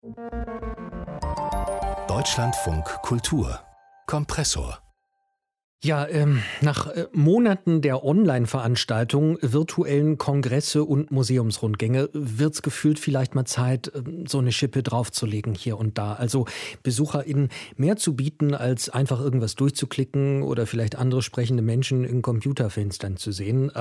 Deutschlandfunk Kultur Kompressor. Ja, nach Monaten der Online-Veranstaltungen, virtuellen Kongresse und Museumsrundgänge wird's gefühlt vielleicht mal Zeit, so eine Schippe draufzulegen hier und da. Also BesucherInnen mehr zu bieten, als einfach irgendwas durchzuklicken oder vielleicht andere sprechende Menschen in Computerfenstern zu sehen.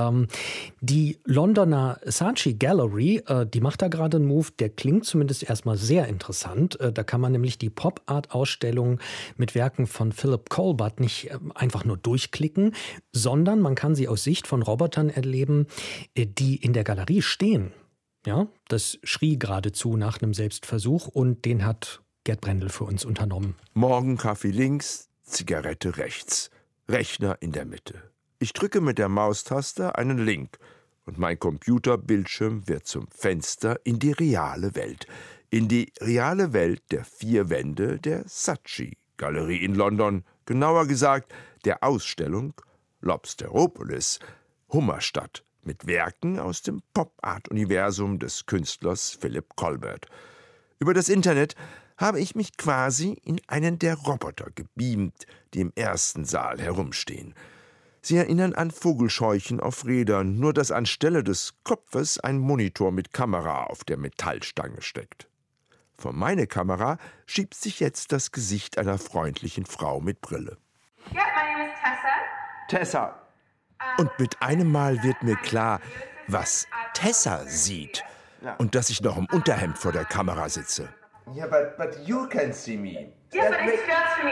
Die Londoner Saatchi Gallery, die macht da gerade einen Move, der klingt zumindest erstmal sehr interessant. Da kann man nämlich die Pop-Art-Ausstellung mit Werken von Philip Colbert nicht einfach nur durchklicken, sondern man kann sie aus Sicht von Robotern erleben, die in der Galerie stehen. Ja, das schrie geradezu nach einem Selbstversuch und den hat Gerd Brendel für uns unternommen. Morgen Kaffee links, Zigarette rechts, Rechner in der Mitte. Ich drücke mit der Maustaste einen Link und mein Computerbildschirm wird zum Fenster in die reale Welt. In die reale Welt der 4 Wände der Saatchi Galerie in London, genauer gesagt der Ausstellung Lobsteropolis, Hummerstadt, mit Werken aus dem Pop-Art-Universum des Künstlers Philip Colbert. Über das Internet habe ich mich quasi in einen der Roboter gebeamt, die im ersten Saal herumstehen. Sie erinnern an Vogelscheuchen auf Rädern, nur dass anstelle des Kopfes ein Monitor mit Kamera auf der Metallstange steckt. Vor meine Kamera schiebt sich jetzt das Gesicht einer freundlichen Frau mit Brille. Yeah, my name is Tessa. Tessa. Und mit einem Mal wird mir klar, was Tessa sieht. Und dass ich noch im Unterhemd vor der Kamera sitze. Yeah, but you can see me. Yeah, but it's just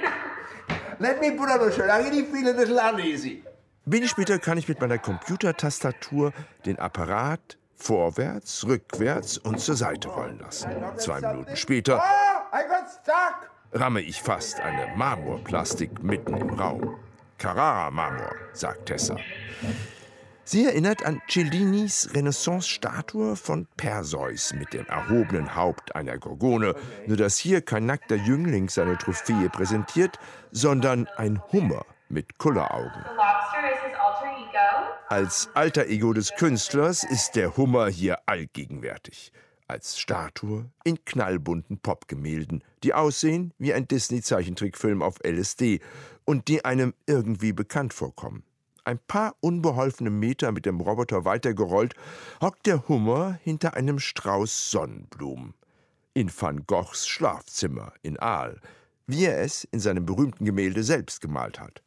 me. Let me put on a shirt. I really feel a little uneasy. Wenig später kann ich mit meiner Computertastatur den Apparat vorwärts, rückwärts und zur Seite rollen lassen. 2 Minuten später I got stuck. ramme ich fast eine Marmorplastik mitten im Raum. Carrara-Marmor, sagt Tessa. Sie erinnert an Cellinis Renaissance-Statue von Perseus mit dem erhobenen Haupt einer Gorgone, nur dass hier kein nackter Jüngling seine Trophäe präsentiert, sondern ein Hummer mit Kulleraugen. The lobster is his alter ego. Als alter Ego des Künstlers ist der Hummer hier allgegenwärtig. Als Statue in knallbunten Popgemälden, die aussehen wie ein Disney-Zeichentrickfilm auf LSD und die einem irgendwie bekannt vorkommen. Ein paar unbeholfene Meter mit dem Roboter weitergerollt, hockt der Hummer hinter einem Strauß Sonnenblumen. In Van Goghs Schlafzimmer in Aal, wie er es in seinem berühmten Gemälde selbst gemalt hat.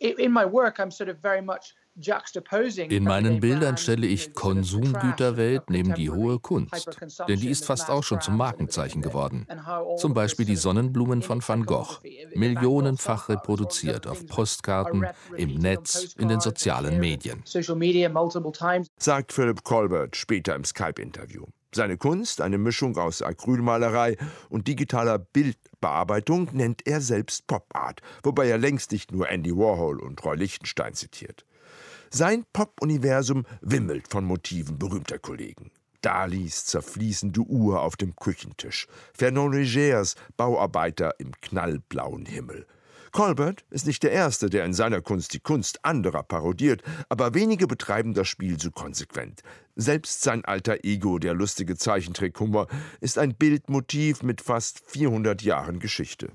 In meinen Bildern stelle ich Konsumgüterwelt neben die hohe Kunst, denn die ist fast auch schon zum Markenzeichen geworden. Zum Beispiel die Sonnenblumen von Van Gogh, millionenfach reproduziert auf Postkarten, im Netz, in den sozialen Medien. Sagt Philip Colbert später im Skype-Interview. Seine Kunst, eine Mischung aus Acrylmalerei und digitaler Bildbearbeitung, nennt er selbst Pop-Art, wobei er längst nicht nur Andy Warhol und Roy Lichtenstein zitiert. Sein Pop-Universum wimmelt von Motiven berühmter Kollegen. Dalis zerfließende Uhr auf dem Küchentisch, Fernand Légers Bauarbeiter im knallblauen Himmel. Colbert ist nicht der Erste, der in seiner Kunst die Kunst anderer parodiert, aber wenige betreiben das Spiel so konsequent. Selbst sein alter Ego, der lustige Zeichentrick-Hummer, ist ein Bildmotiv mit fast 400 Jahren Geschichte.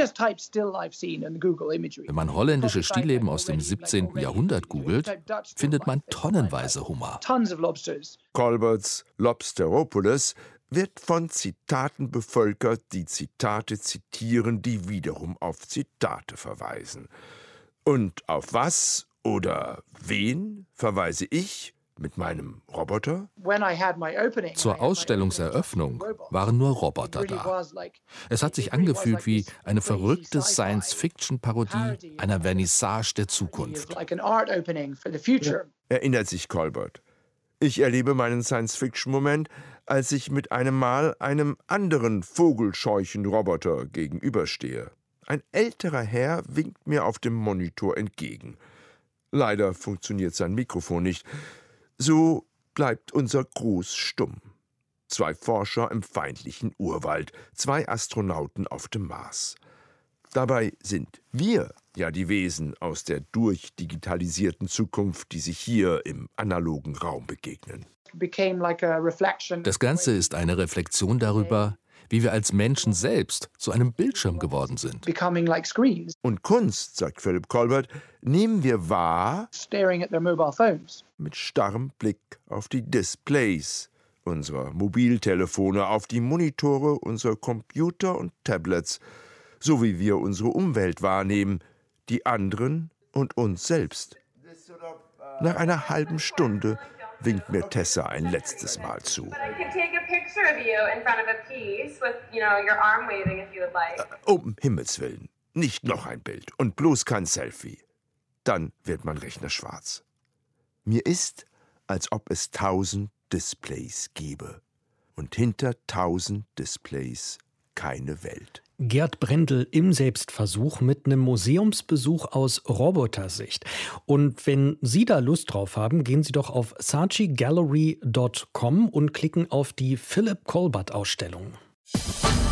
Wenn man holländische Stillleben aus dem 17. Jahrhundert googelt, findet man tonnenweise Hummer. Colberts Lobsteropolis wird von Zitaten bevölkert, die Zitate zitieren, die wiederum auf Zitate verweisen. Und auf was oder wen verweise ich mit meinem Roboter? Zur Ausstellungseröffnung waren nur Roboter da. Es hat sich angefühlt wie eine verrückte Science-Fiction-Parodie einer Vernissage der Zukunft. Erinnert sich Colbert. Ich erlebe meinen Science-Fiction-Moment, als ich mit einem Mal einem anderen Vogelscheuchen-Roboter gegenüberstehe. Ein älterer Herr winkt mir auf dem Monitor entgegen. Leider funktioniert sein Mikrofon nicht. So bleibt unser Gruß stumm. 2 Forscher im feindlichen Urwald, 2 Astronauten auf dem Mars. Dabei sind wir ja die Wesen aus der durchdigitalisierten Zukunft, die sich hier im analogen Raum begegnen. Das Ganze ist eine Reflexion darüber, wie wir als Menschen selbst zu einem Bildschirm geworden sind. Und Kunst, sagt Philip Colbert, nehmen wir wahr mit starrem Blick auf die Displays unserer Mobiltelefone, auf die Monitore unserer Computer und Tablets, so wie wir unsere Umwelt wahrnehmen, die anderen und uns selbst. Nach einer halben Stunde winkt mir Tessa ein letztes Mal zu. Um Himmels Willen, nicht noch ein Bild und bloß kein Selfie. Dann wird mein Rechner schwarz. Mir ist, als ob es 1000 Displays gäbe und hinter 1000 Displays keine Welt. Gerd Brendel im Selbstversuch mit einem Museumsbesuch aus Robotersicht. Und wenn Sie da Lust drauf haben, gehen Sie doch auf saatchigallery.com und klicken auf die Philip Colbert Ausstellung.